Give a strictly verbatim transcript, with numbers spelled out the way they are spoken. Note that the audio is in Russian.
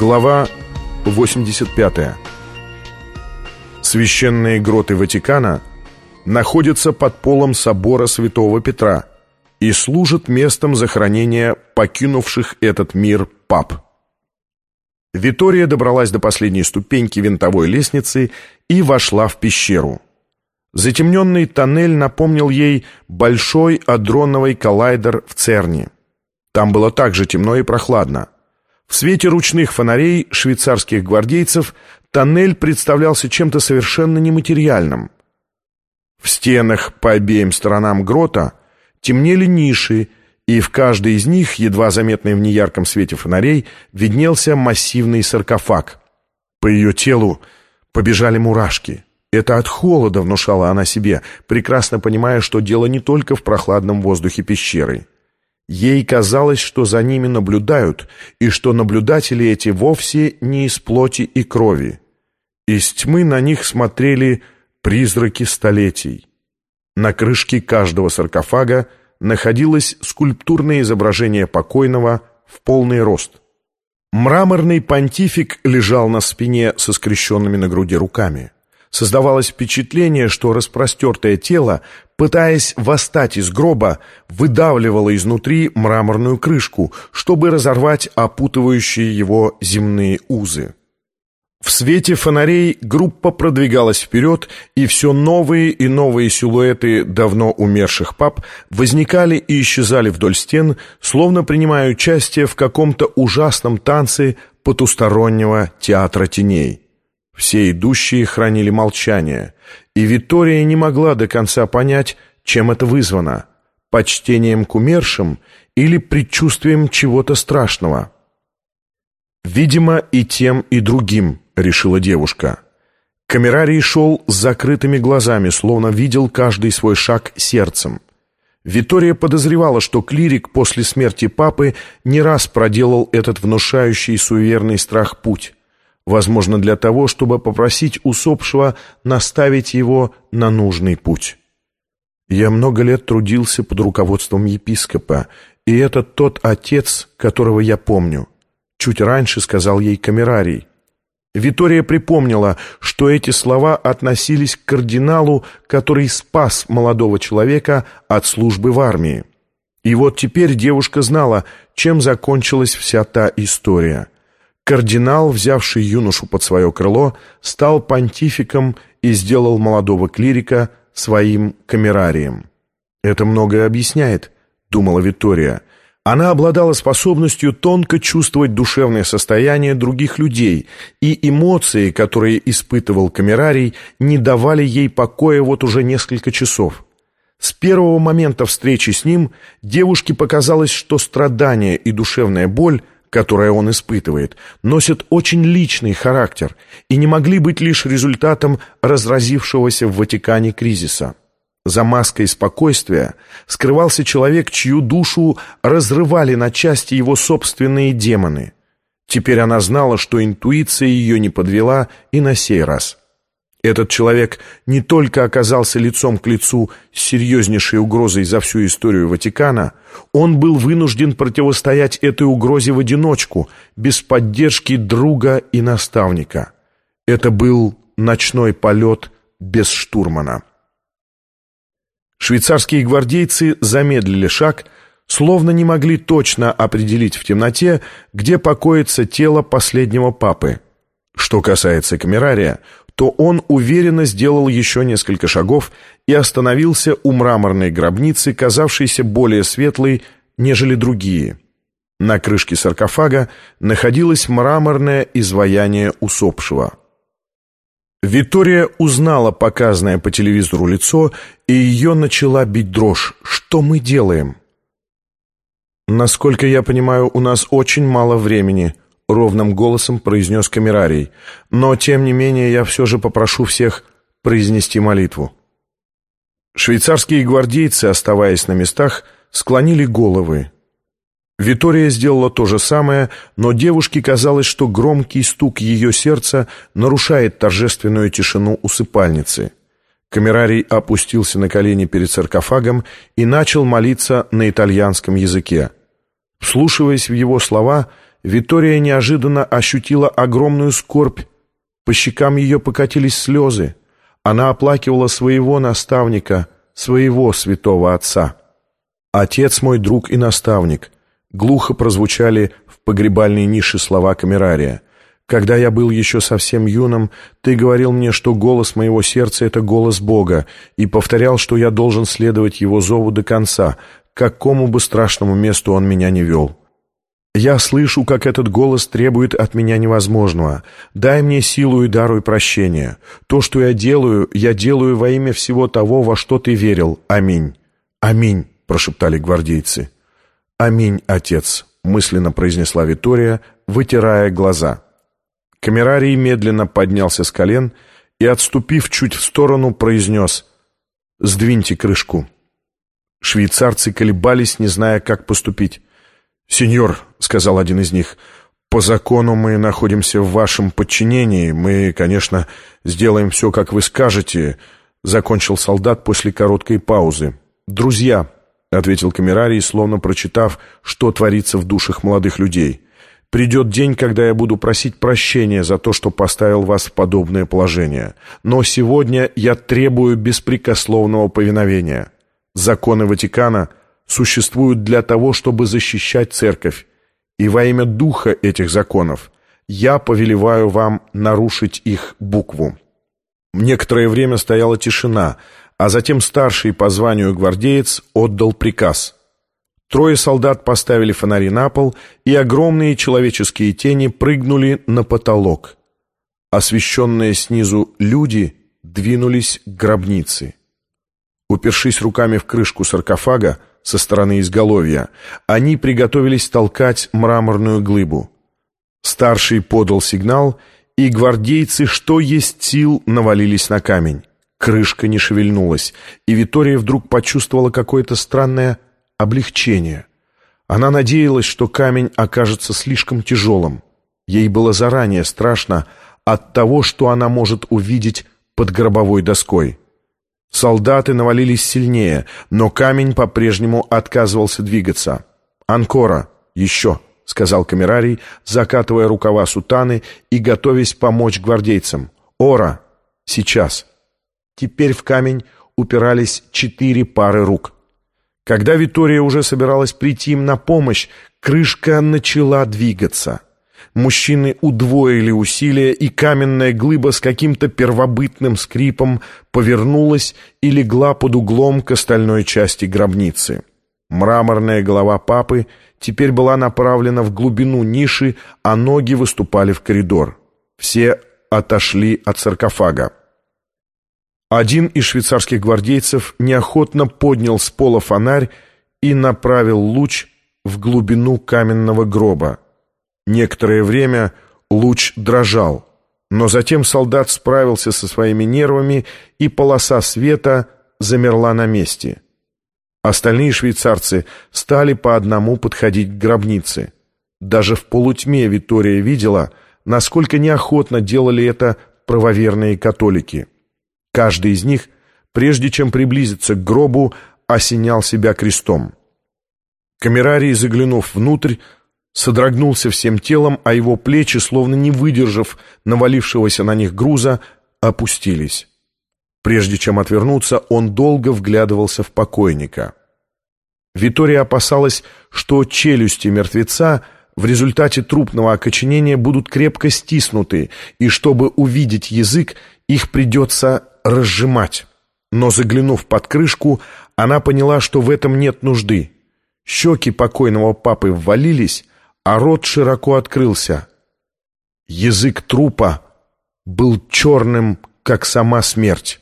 Глава восемьдесят пятая. Священные гроты Ватикана находятся под полом собора Святого Петра и служат местом захоронения покинувших этот мир пап. Витория добралась до последней ступеньки винтовой лестницы и вошла в пещеру. Затемненный тоннель напомнил ей большой адроновый коллайдер в Церне. Там было также темно и прохладно. В свете ручных фонарей швейцарских гвардейцев тоннель представлялся чем-то совершенно нематериальным. В стенах по обеим сторонам грота темнели ниши, и в каждой из них, едва заметной в неярком свете фонарей, виднелся массивный саркофаг. По ее телу побежали мурашки. Это от холода, внушала она себе, прекрасно понимая, что дело не только в прохладном воздухе пещеры. Ей казалось, что за ними наблюдают, и что наблюдатели эти вовсе не из плоти и крови. Из тьмы на них смотрели призраки столетий. На крышке каждого саркофага находилось скульптурное изображение покойного в полный рост. Мраморный понтифик лежал на спине со скрещенными на груди руками. Создавалось впечатление, что распростертое тело, пытаясь восстать из гроба, выдавливало изнутри мраморную крышку, чтобы разорвать опутывающие его земные узы. В свете фонарей группа продвигалась вперед, и все новые и новые силуэты давно умерших пап возникали и исчезали вдоль стен, словно принимая участие в каком-то ужасном танце потустороннего театра теней. Все идущие хранили молчание, и Витория не могла до конца понять, чем это вызвано — почтением к умершим или предчувствием чего-то страшного. «Видимо, и тем, и другим», — решила девушка. Камерарий шел с закрытыми глазами, словно видел каждый свой шаг сердцем. Витория подозревала, что клирик после смерти папы не раз проделал этот внушающий суеверный страх путь. Возможно, для того, чтобы попросить усопшего наставить его на нужный путь. «Я много лет трудился под руководством епископа, и это тот отец, которого я помню», — чуть раньше сказал ей камерарий. Витория припомнила, что эти слова относились к кардиналу, который спас молодого человека от службы в армии. И вот теперь девушка знала, чем закончилась вся та история. Кардинал, взявший юношу под свое крыло, стал понтификом и сделал молодого клирика своим камерарием. «Это многое объясняет», — думала Витория. Она обладала способностью тонко чувствовать душевное состояние других людей, и эмоции, которые испытывал камерарий, не давали ей покоя вот уже несколько часов. С первого момента встречи с ним девушке показалось, что страдания и душевная боль, которое он испытывает, носят очень личный характер и не могли быть лишь результатом разразившегося в Ватикане кризиса. За маской спокойствия скрывался человек, чью душу разрывали на части его собственные демоны. Теперь она знала, что интуиция ее не подвела и на сей раз. Этот человек не только оказался лицом к лицу с серьезнейшей угрозой за всю историю Ватикана, он был вынужден противостоять этой угрозе в одиночку, без поддержки друга и наставника. Это был ночной полет без штурмана. Швейцарские гвардейцы замедлили шаг, словно не могли точно определить в темноте, где покоится тело последнего папы. Что касается камерария, то он уверенно сделал еще несколько шагов и остановился у мраморной гробницы, казавшейся более светлой, нежели другие. На крышке саркофага находилось мраморное изваяние усопшего. Витория узнала показанное по телевизору лицо, и ее начала бить дрожь. «Что мы делаем?» «Насколько я понимаю, у нас очень мало времени», — ровным голосом произнес камерарий. «Но, тем не менее, я все же попрошу всех произнести молитву». Швейцарские гвардейцы, оставаясь на местах, склонили головы. Витория сделала то же самое, но девушке казалось, что громкий стук ее сердца нарушает торжественную тишину усыпальницы. Камерарий опустился на колени перед саркофагом и начал молиться на итальянском языке. Вслушиваясь в его слова, Витория неожиданно ощутила огромную скорбь. По щекам ее покатились слезы. Она оплакивала своего наставника, своего святого отца. «Отец мой, друг и наставник», — глухо прозвучали в погребальной нише слова камерария. «Когда я был еще совсем юным, ты говорил мне, что голос моего сердца — это голос Бога, и повторял, что я должен следовать его зову до конца, к какому бы страшному месту он меня не вел. Я слышу, как этот голос требует от меня невозможного. Дай мне силу и даруй прощения. То, что я делаю, я делаю во имя всего того, во что ты верил. Аминь». «Аминь», — прошептали гвардейцы. «Аминь, отец», — мысленно произнесла Витория, вытирая глаза. Камерарий медленно поднялся с колен и, отступив чуть в сторону, произнес: «Сдвиньте крышку». Швейцарцы колебались, не зная, как поступить. «Сеньор», — сказал один из них, — «по закону мы находимся в вашем подчинении. Мы, конечно, сделаем все, как вы скажете», — закончил солдат после короткой паузы. «Друзья», — ответил камерарий, словно прочитав, что творится в душах молодых людей, — «придет день, когда я буду просить прощения за то, что поставил вас в подобное положение. Но сегодня я требую беспрекословного повиновения. Законы Ватикана существуют для того, чтобы защищать церковь, и во имя духа этих законов я повелеваю вам нарушить их букву». Некоторое время стояла тишина, а затем старший по званию гвардеец отдал приказ. Трое солдат поставили фонари на пол, и огромные человеческие тени прыгнули на потолок. Освещенные снизу люди двинулись к гробнице. Упершись руками в крышку саркофага со стороны изголовья, они приготовились толкать мраморную глыбу. Старший подал сигнал, и гвардейцы, что есть сил, навалились на камень. Крышка не шевельнулась, и Витория вдруг почувствовала какое-то странное облегчение. Она надеялась, что камень окажется слишком тяжелым. Ей было заранее страшно от того, что она может увидеть под гробовой доской. Солдаты навалились сильнее, но камень по-прежнему отказывался двигаться. «Анкора! Еще!» — сказал камерарий, закатывая рукава сутаны и готовясь помочь гвардейцам. «Ора! Сейчас!» Теперь в камень упирались четыре пары рук. Когда Витория уже собиралась прийти им на помощь, крышка начала двигаться. Мужчины удвоили усилия, и каменная глыба с каким-то первобытным скрипом повернулась и легла под углом к остальной части гробницы. Мраморная голова папы теперь была направлена в глубину ниши, а ноги выступали в коридор. Все отошли от саркофага. Один из швейцарских гвардейцев неохотно поднял с пола фонарь и направил луч в глубину каменного гроба. Некоторое время луч дрожал, но затем солдат справился со своими нервами, и полоса света замерла на месте. Остальные швейцарцы стали по одному подходить к гробнице. Даже в полутьме Витория видела, насколько неохотно делали это правоверные католики. Каждый из них, прежде чем приблизиться к гробу, осенял себя крестом. Камерарий, заглянув внутрь, содрогнулся всем телом, а его плечи, словно не выдержав навалившегося на них груза, опустились. Прежде чем отвернуться, он долго вглядывался в покойника. Витория опасалась, что челюсти мертвеца в результате трупного окоченения будут крепко стиснуты, и чтобы увидеть язык, их придется разжимать. Но, заглянув под крышку, она поняла, что в этом нет нужды. Щеки покойного папы ввалились, а рот широко открылся. Язык трупа был черным, как сама смерть.